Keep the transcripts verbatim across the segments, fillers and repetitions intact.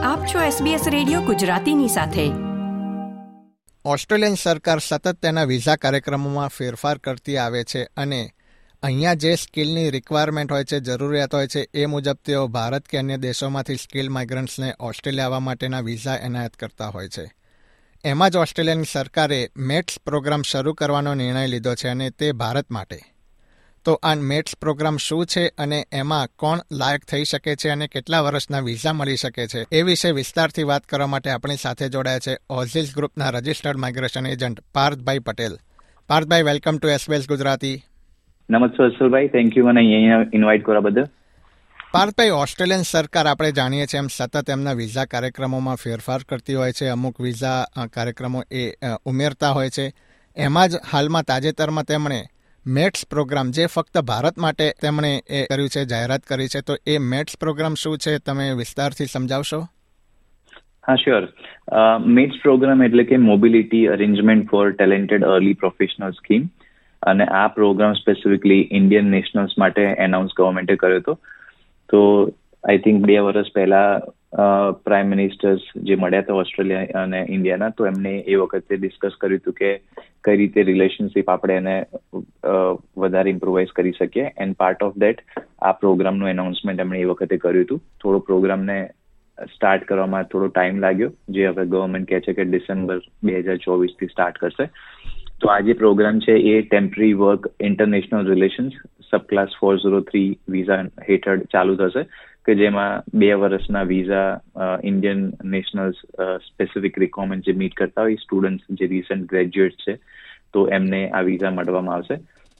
આપ છો SBS radio ગુજરાતીની સાથે. ઓસ્ટ્રેલિયન સરકાર સતત તેના વિઝા કાર્યક્રમોમાં ફેરફાર કરતી આવે છે અને અહીંયા જે સ્કિલની રિક્વાયરમેન્ટ હોય છે, જરૂરિયાત હોય છે, એ મુજબ તેઓ ભારત કે અન્ય દેશોમાંથી સ્કિલ માઇગ્રન્ટ્સને ઓસ્ટ્રેલિયા આવવા માટેના વિઝા એનાયત કરતા હોય છે. એમાં જ ઓસ્ટ્રેલિયાની સરકારે મેટ્સ પ્રોગ્રામ શરૂ કરવાનો નિર્ણય લીધો છે અને તે ભારત માટે. તો આ મેટ્સ પ્રોગ્રામ શું છે અને એમાં કોણ લાયક થઈ શકે છે અને કેટલા વર્ષના વિઝા મળી શકે છે, એ વિશે વિસ્તારથી વાત કરવા માટે આપણી સાથે જોડાયા છે ઓઝિસ ગ્રુપના registered migration agent Parthbhai Patel. Parthbhai, welcome to SBS Gujarati. નમસ્તે અસલભાઈ, થેન્ક યુ મને અહીંયા ઇન્વાઇટ કરવા બદલ. પાર્થભાઈ, ઓસ્ટ્રેલિયન સરકાર આપણે જાણીએ છીએ એમ સતત એમના વિઝા કાર્યક્રમોમાં ફેરફાર કરતી હોય છે. અમુક વિઝા કાર્યક્રમો એ ઉમેરતા હોય છે. એમાં જ હાલમાં તાજેતરમાં તેમણે મેટ્સ પ્રોગ્રામ, જે ફક્ત ભારત માટે તેમણે એ કર્યું છે, જાહેરાત કરી છે. તો એ મેટ્સ પ્રોગ્રામ શું છે, તમે વિસ્તારથી સમજાવશો? હા, શ્યોર. મેટ્સ પ્રોગ્રામ એટલે કે mobility arrangement for talented early professional scheme, અને આ પ્રોગ્રામ સ્પેસિફિકલી ઇન્ડિયન નેશનલ્સ માટે એનાઉન્સ ગવર્મેન્ટે કર્યો હતો. તો આઈ થિંક બે વર્ષ પહેલા પ્રાઇમ મિનિસ્ટર્સ જે મળ્યા હતા ઓસ્ટ્રેલિયા અને ઇન્ડિયાના, તો એમને એ વખતે ડિસ્કસ કર્યું હતું કે કઈ રીતે રિલેશનશિપ આપણે એને વધારે ઇમ્પ્રુવાઇઝ કરી શકીએ. એન્ડ પાર્ટ ઓફ દેટ આ પ્રોગ્રામનું એનાઉન્સમેન્ટ એમણે એ વખતે કર્યું હતું. થોડો પ્રોગ્રામને સ્ટાર્ટ કરવામાં થોડો ટાઈમ લાગ્યો, જે હવે ગવર્મેન્ટ કહે છે કે ડિસેમ્બર બે હજાર ચોવીસથી સ્ટાર્ટ કરશે. તો આ જે પ્રોગ્રામ છે એ temporary work international relations sub class four zero three visa હેઠળ ચાલુ થશે, કે જેમાં બે વર્ષના visa Indian nationals specific requirement જે મીટ કરતા હોય, સ્ટુડન્ટ્સ જે રિસન્ટ ગ્રેજ્યુએટ છે, તો એમને આ વિઝા મળવામાં આવશે.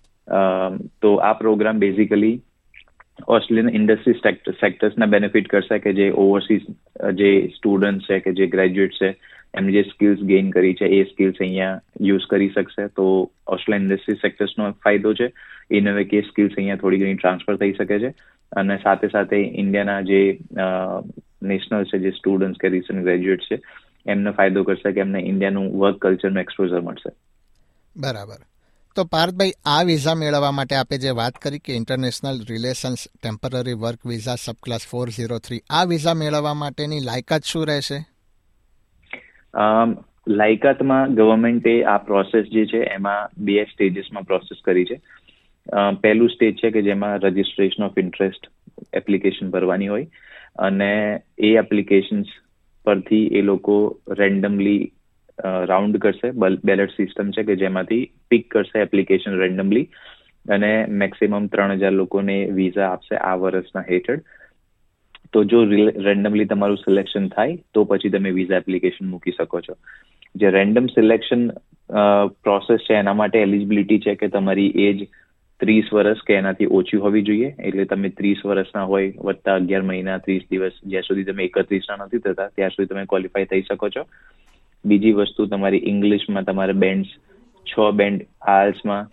તો આ પ્રોગ્રામ બેઝિકલી ઓસ્ટ્રેલિયન ઇન્ડસ્ટ્રી સેક્ટર્સના બેનિફિટ કરશે, કે જે ઓવરસીઝ જે સ્ટુડન્ટ છે કે જે ગ્રેજ્યુએટ છે, એમને જે સ્કિલ્સ ગેઇન કરી છે એ સ્કિલ્સ અહીંયા યુઝ કરી શકશે. તો ઓસ્ટ્રેલિયન ઇન્ડસ્ટ્રી સેક્ટર્સનો ફાયદો છે. ઇન વે કે સ્કિલ્સ અહીંયા થોડી ઘણી ટ્રાન્સફર થઈ શકે છે. અને સાથે સાથે ઇન્ડિયાના જે નેશનલ છે, જે સ્ટુડન્ટ્સ કે રિસન્ટ ગ્રેજ્યુએટ છે, એમને ફાયદો કરશે કે એમને ઇન્ડિયાનું વર્ક કલ્ચરનું એક્સપોઝર મળશે. બરાબર. તો પાર્થભાઈ, આ વિઝા મેળવવા માટે આપણે જે વાત કરી કે international relations temporary work visa sub class four zero three, આ વિઝા મેળવવા માટેની લાયકાત શું રહેશે? લાયકાતમાં ગવર્મેન્ટે આ પ્રોસેસ જે છે એમાં બે સ્ટેજીસમાં પ્રોસેસ કરી છે. પહેલું સ્ટેજ છે કે જેમાં રજિસ્ટ્રેશન ઓફ ઇન્ટરેસ્ટ એપ્લિકેશન ભરવાની હોય, અને એ એપ્લિકેશન્સ પરથી એ લોકો રેન્ડમલી રાઉન્ડ કરશે. બેલેટ સિસ્ટમ છે કે જેમાંથી પિક કરશે એપ્લિકેશન રેન્ડમલી, અને મેક્સિમમ ત્રણ હજાર લોકોને વિઝા આપશે આ વર્ષના હેઠળ. તો જો રેન્ડમલી તમારું સિલેક્શન થાય તો પછી તમે વિઝા એપ્લિકેશન મૂકી શકો છો. જે રેન્ડમ સિલેક્શન પ્રોસેસ છે એના માટે એલિજિબિલિટી છે કે તમારી એજ ત્રીસ વર્ષ કે એનાથી ઓછી હોવી જોઈએ. એટલે તમે ત્રીસ વર્ષના હોય વત્તા અગિયાર મહિના ત્રીસ દિવસ, જ્યાં સુધી તમે એકત્રીસના નથી થતા ત્યાં સુધી તમે ક્વોલિફાય થઈ શકો છો. બીજી વસ્તુ, તમારી ઇંગ્લિશમાં તમારે બેન્ડ્સ છ બેન્ડ, આર્ટ્સમાં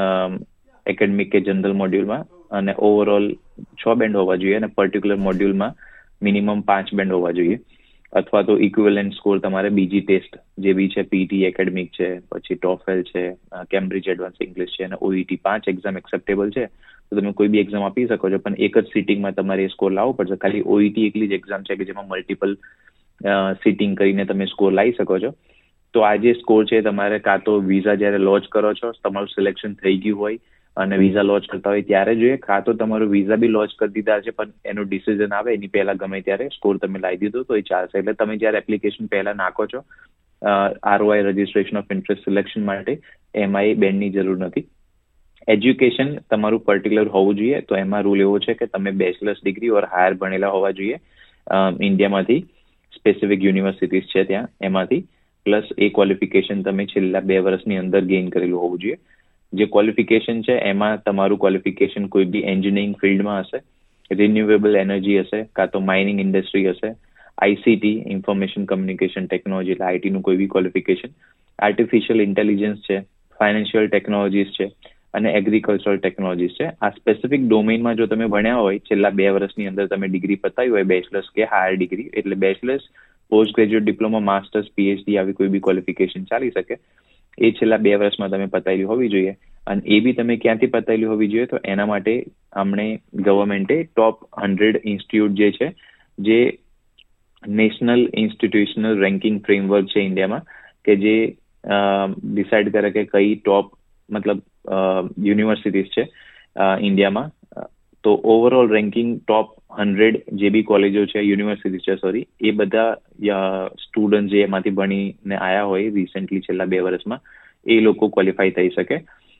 એકેડમિક કે જનરલ મોડ્યુલમાં અને ઓવરઓલ છ બેન્ડ હોવા જોઈએ, અને પર્ટિક્યુલર મોડ્યુલમાં મિનિમમ પાંચ બેન્ડ હોવા જોઈએ. અથવા તો ઇક્વિવેલન્ટ સ્કોર તમારે બીજી ટેસ્ટ જે બી છે, પીટી એકેડમિક છે, પછી ટોફેલ છે, કેમ્બ્રિજ એડવાન્સ ઇંગ્લિશ છે, અને ઓઈટી, પાંચ એક્ઝામ એક્સેપ્ટેબલ છે. તો તમે કોઈ બી એક્ઝામ આપી શકો છો, પણ એક જ સિટિંગમાં તમારે એ સ્કોર લાવવો પડશે. ખાલી ઓઈટી એકલી જ એક્ઝામ છે કે જેમાં મલ્ટિપલ સિટિંગ કરીને તમે સ્કોર લાવી શકો છો. તો આ જે સ્કોર છે તમારે કાં તો વિઝા જ્યારે લોન્ચ કરો છો, તમારું સિલેક્શન થઈ ગયું હોય અને વિઝા લોન્ચ કરતા હોય ત્યારે જોઈએ, કાં તો તમારું વિઝા બી લોન્ચ કરી દીધા છે પણ એનું ડિસિઝન આવે એની પહેલા ગમે ત્યારે સ્કોર તમે લાવી દીધો તો એ ચાલશે. એટલે તમે જ્યારે એપ્લિકેશન પહેલા નાખો છો ROI registration of interest selection માટે, એમાં એ બેન્ડની જરૂર નથી. એજ્યુકેશન તમારું પર્ટિક્યુલર હોવું જોઈએ. તો એમાં રૂલ એવો છે કે તમે બેચલર્સ ડિગ્રી ઓર હાયર ભણેલા હોવા જોઈએ ઇન્ડિયામાંથી, સ્પેસિફિક યુનિવર્સિટીઝ છે ત્યાં એમાંથી, પ્લસ એ ક્વોલિફિકેશન તમે છેલ્લા બે વર્ષની અંદર ગેઇન કરેલું હોવું જોઈએ. જે ક્વોલિફિકેશન છે એમાં તમારું ક્વોલિફિકેશન કોઈ બી એન્જિનિયરિંગ ફિલ્ડમાં હશે, રિન્યુએબલ એનર્જી હશે, કાં તો માઇનિંગ ઇન્ડસ્ટ્રી હશે, આઈસીટી ઇન્ફોર્મેશન કમ્યુનિકેશન ટેકનોલોજી એટલે આઈટીનું કોઈ બી ક્વોલિફિકેશન, આર્ટિફિશિયલ ઇન્ટેલિજન્સ છે, ફાઇનાન્શિયલ ટેકનોલોજીસ છે, અને એગ્રીકલ્ચરલ ટેકનોલોજીસ છે. આ સ્પેસિફિક ડોમેઇનમાં જો તમે ભણ્યા હોય, છેલ્લા બે વર્ષની અંદર તમે ડિગ્રી પતાવી હોય, બેચલર્સ કે હાયર ડિગ્રી, એટલે bachelors, post graduate diploma, masters, PhD આવી કોઈ બી ક્વોલિફિકેશન ચાલી શકે, એ છેલ્લા બે વર્ષમાં તમે પતાવેલી હોવી જોઈએ. અને એ બી તમે ક્યાંથી પતાવેલી હોવી જોઈએ, તો એના માટે હમણે ગવર્મેન્ટે ટોપ હંડ્રેડ ઇન્સ્ટિટ્યૂટ જે છે, જે નેશનલ ઇન્સ્ટિટ્યુશનલ રેન્કિંગ ફ્રેમવર્ક છે ઇન્ડિયામાં, કે જે ડિસાઇડ કરે કે કઈ ટોપ મતલબ યુનિવર્સિટીઝ છે ઇન્ડિયામાં. તો ઓવરઓલ રેન્કિંગ ટોપ હંડ્રેડ જે બી કોલેજો છે, યુનિવર્સિટી છે સોરી, એ બધા સ્ટુડન્ટ જે એમાંથી ભણીને આવ્યા હોય રિસેન્ટલી છેલ્લા બે વર્ષમાં, એ લોકો ક્વોલિફાય થઈ શકે.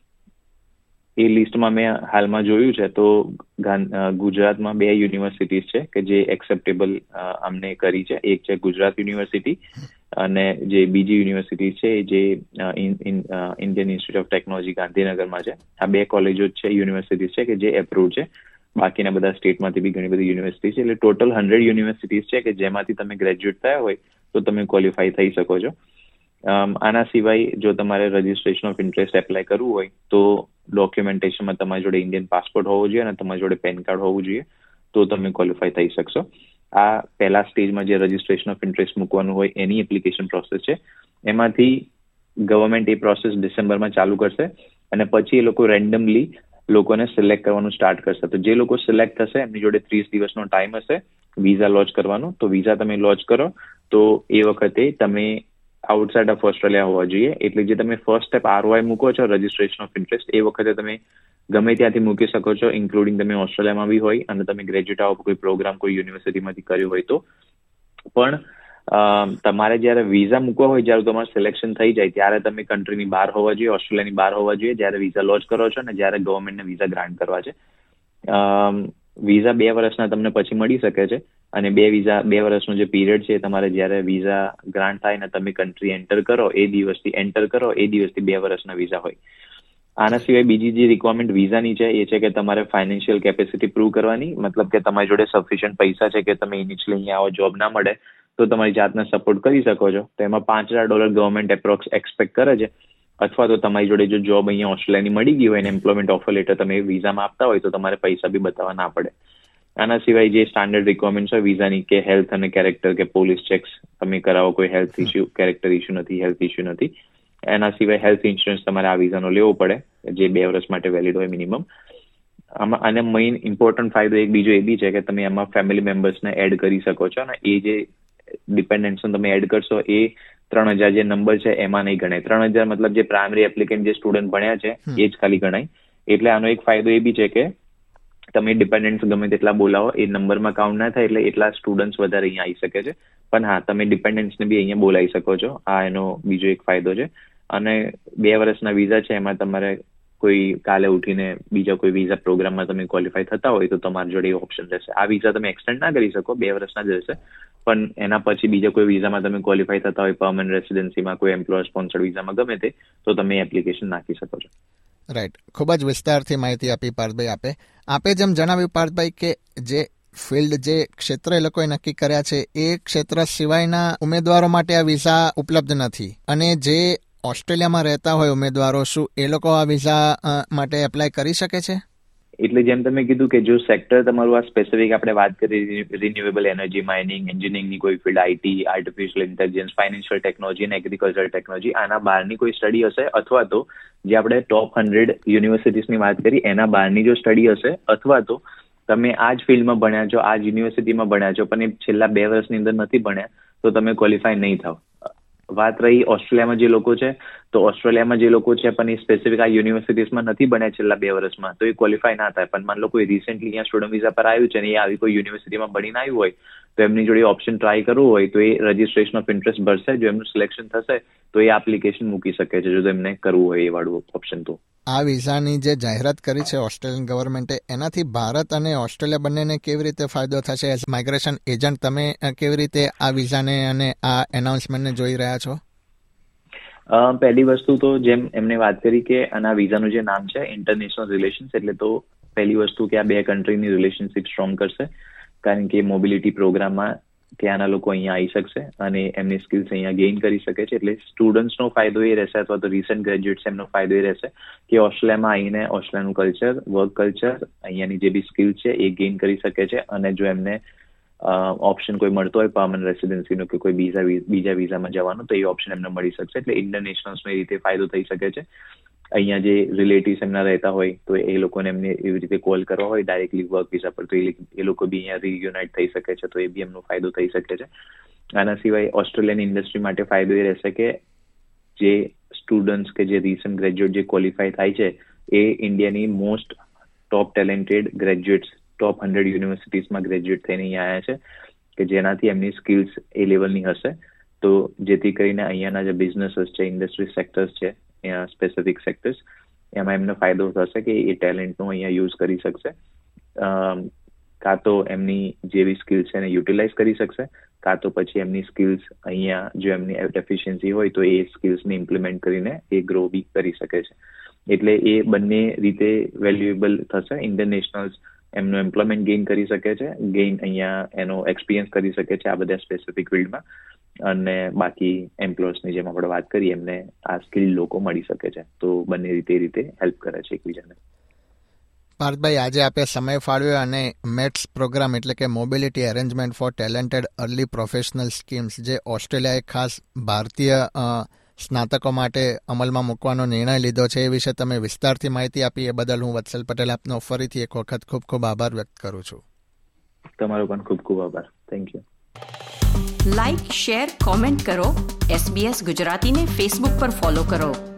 એ લિસ્ટમાં મેં હાલમાં જોયું છે તો ગુજરાતમાં બે યુનિવર્સિટીઝ છે કે જે એક્સેપ્ટેબલ અમને કરી છે. એક છે ગુજરાત યુનિવર્સિટી અને જે બીજી યુનિવર્સિટી છે જે ઇન્ડિયન ઇન્સ્ટિટ્યૂટ ઓફ ટેકનોલોજી ગાંધીનગરમાં છે. આ બે કોલેજો છે, યુનિવર્સિટીઝ છે કે જે એપ્રુવ છે. બાકીના બધા સ્ટેટમાંથી બી ઘણી બધી યુનિવર્સિટી છે. એટલે ટોટલ હંડ્રેડ યુનિવર્સિટીઝ છે કે જેમાંથી તમે ગ્રેજ્યુએટ થયા હોય તો તમે ક્વોલિફાય થઈ શકો છો. આના સિવાય જો તમારે રજિસ્ટ્રેશન ઓફ ઇન્ટરેસ્ટ એપ્લાય કરવું હોય તો ડોક્યુમેન્ટેશનમાં તમારી જોડે ઇન્ડિયન પાસપોર્ટ હોવો જોઈએ અને તમારી જોડે પેન કાર્ડ હોવું જોઈએ, તો તમે ક્વોલિફાય થઈ શકશો. આ પહેલા સ્ટેજમાં જે રજિસ્ટ્રેશન ઓફ ઇન્ટરેસ્ટ મૂકવાનું હોય એની એપ્લિકેશન પ્રોસેસ છે. એમાંથી ગવર્મેન્ટ એ પ્રોસેસ ડિસેમ્બરમાં ચાલુ કરશે અને પછી એ લોકો રેન્ડમલી લોકોને સિલેક્ટ કરવાનું સ્ટાર્ટ કરશે. તો જે લોકો સિલેક્ટ થશે એમની જોડે ત્રીસ દિવસનો ટાઈમ હશે વિઝા લોન્ચ કરવાનો. તો વિઝા તમે લોન્ચ કરો તો એ વખતે તમે આઉટસાઇડ ઓફ ઓસ્ટ્રેલિયા હોવા જોઈએ. એટલે જે તમે ફર્સ્ટ સ્ટેપ આરઓઆઈ મૂકો છો રજિસ્ટ્રેશન ઓફ ઇન્ટરેસ્ટ, એ વખતે તમે ગમે ત્યાંથી મૂકી શકો છો, ઇન્ક્લુડિંગ તમે ઓસ્ટ્રેલિયામાં બી હોય અને તમે ગ્રેજ્યુએટ આવો કોઈ પ્રોગ્રામ કોઈ યુનિવર્સિટીમાંથી કર્યો હોય તો. પણ તમારે જ્યારે વિઝા મૂકવા હોય, જ્યારે તમારું સિલેક્શન થઈ જાય ત્યારે તમે કન્ટ્રીની બહાર હોવા જોઈએ, ઓસ્ટ્રેલિયાની બહાર હોવા જોઈએ જ્યારે વિઝા લોન્ચ કરો છો અને જ્યારે ગવર્મેન્ટને વિઝા ગ્રાન્ટ કરવા છે. વિઝા બે વર્ષના તમને પછી મળી શકે છે અને બે વિઝા બે વર્ષનો જે પીરિયડ છે તમારે જ્યારે વિઝા ગ્રાન્ટ થાય ને તમે કન્ટ્રી એન્ટર કરો એ દિવસથી એન્ટર કરો એ દિવસથી બે વર્ષના વિઝા હોય. આના સિવાય બીજી જે રિક્વાયરમેન્ટ વિઝાની છે એ છે કે તમારે ફાઇનાન્શિયલ કેપેસિટી પ્રૂવ કરવાની. મતલબ કે તમારી જોડે સફિશિયન્ટ પૈસા છે કે તમે ઇનિશિયલી અહીંયા આવો, જોબ ના મળે તો તમારી જાતને સપોર્ટ કરી શકો છો. તો એમાં પાંચ હજાર ડોલર ગવર્મેન્ટ એપ્રોક્સ એક્સપેક્ટ કરે છે. અથવા તો તમારી જોડે જો જોબ અહીંયા ઓસ્ટ્રેલિયાની મળી ગઈ હોય અને એમ્પ્લોયમેન્ટ ઓફર લેટર તમે વિઝામાં આપતા હોય તો તમારે પૈસા બી બતાવવા ના પડે. આના સિવાય જે સ્ટાન્ડર્ડ રિક્વાયરમેન્ટ્સ હોય વિઝાની કે હેલ્થ અને કેરેક્ટર કે પોલીસ ચેક્સ તમે કરાવો, કોઈ હેલ્થ ઇસ્યુ કેરેક્ટર ઇસ્યુ નથી, હેલ્થ ઇસ્યુ નથી. એના સિવાય હેલ્થ ઇન્સ્યોરન્સ તમારે આ વિઝાનો લેવો પડે જે બે વર્ષ માટે વેલિડ હોય મિનિમમ. આમાં અને મેઇન ઇમ્પોર્ટન્ટ ફાયદો એક બીજો એ બી છે કે તમે એમાં ફેમિલી મેમ્બર્સને એડ કરી શકો છો અને એ જે ડિપેન્ડન્ટ્સ તમે એડ કરશો એ ત્રણ હજાર જે નંબર છે એમાં નહીં ગણાય. ત્રણ હજાર મતલબ જે પ્રાઇમરી એપ્લિકેન્ટ જે સ્ટુડન્ટ ભણ્યા છે એ જ ખાલી ગણાય. એટલે આનો એક ફાયદો એ બી છે કે તમે ડિપેન્ડન્ટ્સ ગમે તેટલા બોલાવો એ નંબરમાં કાઉન્ટ ના થાય, એટલે એટલા સ્ટુડન્ટ્સ વધારે અહીંયા આવી શકે છે. પણ હા, તમે ડિપેન્ડન્ટ્સને બી અહીંયા બોલાવી શકો છો. આ એનો બીજો એક ફાયદો છે. અને બે વર્ષના વિઝા છે એમાં તમારે કોઈ કાલે ઉઠીને બીજા કોઈ વિઝા પ્રોગ્રામમાં તમે ક્વોલિફાય થતા હોય તો તમારી જોડે એ ઓપ્શન રહેશે. આ વિઝા તમે એક્સટેન્ડ ના કરી શકો, બે વર્ષના જ રહેશે. પણ એના પછી બીજા કોઈ વિઝામાં તમે ક્વોલિફાય થતા હોય, પરમનન્ટ રેસિડેન્સીમાં, કોઈ એમ્પ્લોયર સ્પોન્સર્ડ વિઝામાં, ગમે તે, તો તમે એપ્લિકેશન નાખી શકો છો. રાઈટ. ખૂબ જ વિસ્તારથી માહિતી આપી પાર્થભાઈ આપે. આપે જેમ જણાવ્યું પાર્થભાઈ કે જે ફિલ્ડ જે ક્ષેત્ર એ લોકોએ નક્કી કર્યા છે એ ક્ષેત્ર સિવાયના ઉમેદવારો માટે આ વિઝા ઉપલબ્ધ નથી. અને જે ઓસ્ટ્રેલિયામાં રહેતા હોય ઉમેદવારો, શું એ લોકો આ વિઝા માટે એપ્લાય કરી શકે છે? એટલે જેમ તમે કીધું કે જો સેક્ટર તમારું આ સ્પેસિફિક આપણે વાત કરી રિન્યુએબલ એનર્જી, માઇનિંગ, એન્જિનિયરિંગની કોઈ field, IT, artificial intelligence, financial technology અને એગ્રીકલ્ચર ટેકનોલોજી, આના બહારની કોઈ સ્ટડી હશે અથવા તો જે આપણે ટોપ હંડ્રેડ યુનિવર્સિટીઝની વાત કરી એના બહારની જો સ્ટડી હશે અથવા તો તમે આ જ ફિલ્ડમાં ભણ્યા છો, આ જ યુનિવર્સિટીમાં ભણ્યા છો પણ એ છેલ્લા બે વર્ષની અંદર નથી ભણ્યા તો તમે ક્વોલિફાય નહીં થાવ. વાત રહી ઓસ્ટ્રેલિયામાં જે લોકો છે તો ઓસ્ટ્રેલિયામાં જે લોકો છે પણ એ સ્પેસિફિક આ યુનિવર્સિટીઝમાં નથી ભણ્યા છેલ્લા બે વર્ષમાં તો એ ક્વોલિફાય ના થાય. પણ માન લો કોઈ રિસેન્ટલી અહીંયા સ્ટુડન્ટ વિઝા પર આવ્યું છે અને એ આવી કોઈ યુનિવર્સિટીમાં ભણીને આવ્યું હોય તો એમની જોડે ઓપ્શન ટ્રાય કરવું હોય તો એ રજિસ્ટ્રેશન ઓફ ઇન્ટરેસ્ટ ભરશે. જો એમનું સિલેક્શન થશે તો એ એપ્લિકેશન મૂકી શકે છે જો એમને કરવું હોય એ વાળું ઓપ્શન. તો આ વિઝાની જે જાહેરાત કરી છે ઓસ્ટ્રેલિયન ગવર્મેન્ટે, એનાથી ભારત અને ઓસ્ટ્રેલિયા બંનેને કેવી રીતે ફાયદો થશે? એઝ માઇગ્રેશન એજન્ટ તમે કેવી રીતે આ વિઝાને અને આ એનાઉન્સમેન્ટને જોઈ રહ્યા છો? પહેલી વસ્તુ તો જેમ એમને વાત કરી કે આના વિઝાનું જે નામ છે ઇન્ટરનેશનલ રિલેશન્સ, એટલે તો પહેલી વસ્તુ કે આ બે કન્ટ્રીની રિલેશનશિપ સ્ટ્રોંગ કરશે કારણ કે મોબિલિટી પ્રોગ્રામમાં ત્યાંના લોકો અહીંયા આવી શકશે અને એમની સ્કિલ્સ અહીંયા ગેઇન કરી શકે છે. એટલે સ્ટુડન્ટ્સનો ફાયદો એ રહેશે અથવા તો રિસન્ટ ગ્રેજ્યુએટ્સ એમનો ફાયદો એ રહેશે કે ઓસ્ટ્રેલિયામાં આવીને ઓસ્ટ્રેલિયાનું કલ્ચર, વર્ક કલ્ચર, અહીંયાની જે બી સ્કિલ છે એ ગેઇન કરી શકે છે. અને જો એમને ઓપ્શન કોઈ મળતો હોય પરમનન્ટ રેસિડેન્સીનો કે કોઈ બીજા બીજા વિઝામાં જવાનું તો એ ઓપ્શન એમને મળી શકશે. એટલે ઇન્ટરનેશનલ્સનો એ રીતે ફાયદો થઈ શકે છે. અહીંયા જે રિલેટિવ્સ એમના રહેતા હોય તો એ લોકોને એમને એવી રીતે કોલ કરવા હોય ડાયરેક્ટલી વર્ક વિઝા પર, તો એ લોકો બી અહીંયા રિયુનાઇટ થઈ શકે છે, તો એ બી એમનો ફાયદો થઈ શકે છે. આના સિવાય ઓસ્ટ્રેલિયન ઇન્ડસ્ટ્રી માટે ફાયદો એ રહેશે કે જે સ્ટુડન્ટ્સ કે જે રિસન્ટ ગ્રેજ્યુએટ જે ક્વોલિફાય થાય છે એ ઇન્ડિયાની most top talented graduates, top hundred યુનિવર્સિટીઝમાં ગ્રેજ્યુએટ થઈને અહીંયા આવ્યા છે, કે જેનાથી એમની સ્કિલ્સ એ લેવલની હશે. તો જેથી કરીને અહીંયાના જે બિઝનેસીસ છે, ઇન્ડસ્ટ્રી સેક્ટર્સ છે, સ્પેસિફિક સેક્ટર્સ, એમાં એમને ફાયદો થશે કે એ ટેલેન્ટનો અહીંયા યુઝ કરી શકશે, કાં તો એમની જેવી સ્કિલ્સ છે એને યુટિલાઇઝ કરી શકશે, કાં તો પછી એમની સ્કિલ્સ અહીંયા જો એમની એફિશિયન્સી હોય તો એ સ્કિલ્સને ઇમ્પ્લિમેન્ટ કરીને એ ગ્રો બી કરી શકે છે. એટલે એ બંને રીતે વેલ્યુએબલ થશે. ઇન્ટરનેશનલ્સ એમનું એમ્પ્લોયમેન્ટ ગેઇન કરી શકે છે, ગેઇન અહીંયા એનો એક્સપિરિયન્સ કરી શકે છે આ બધા સ્પેસિફિક ફિલ્ડમાં, અને બાકી એમ્પ્લોયર્સની જેમ આપણે વાત કરી એમને આ સ્કિલ લોકો મળી શકે છે. તો બંને રીતે રીતે હેલ્પ કરે છે એકબીજાને. પાર્થભાઈ, આજે આપે સમય ફાળવ્યો અને મેટ્સ પ્રોગ્રામ એટલે કે mobility arrangement for talented early professional schemes જે ઓસ્ટ્રેલિયાએ ખાસ ભારતીય સ્નાતકો માટે અમલમાં મૂકવાનો નિર્ણય લીધો છે એ વિશે તમે વિસ્તારથી માહિતી આપી, એ બદલ હું વત્સલ પટેલ આપનો ફરીથી એક વખત ખૂબ ખૂબ આભાર વ્યક્ત કરું છું. તમારો પણ ખૂબ ખૂબ આભાર. Thank you. Like, share, comment કરો. એસબીએસ ગુજરાતીને ફેસબુક પર ફોલો કરો.